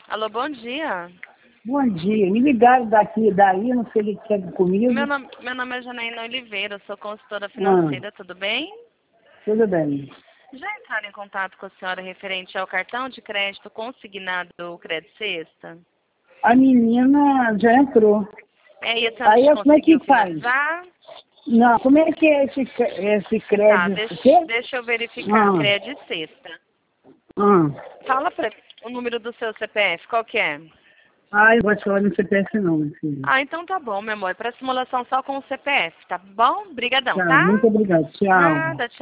Alô, bom dia. Bom dia. Me ligaram daqui, daí, não sei o que quer comigo. Meu nome é Janaína Oliveira, eu sou consultora financeira, tudo bem? Tudo bem. Já entraram em contato com a senhora referente ao cartão de crédito consignado Crédito Sexta? A menina já entrou. E a senhora Aí, já como é que conseguiu faz? finalizar? Não, como é que é esse Tá, crédito? O quê? deixa eu verificar. Ah. Crédito Sexta. Ah. Fala pra o número do seu CPF, qual que é? Ah, eu vou te falar no CPF não, meu filho. Então tá bom, meu amor. Para simulação só com o CPF, tá bom? Obrigadão, Tá, tá? muito obrigado. Tchau. Nada, tchau.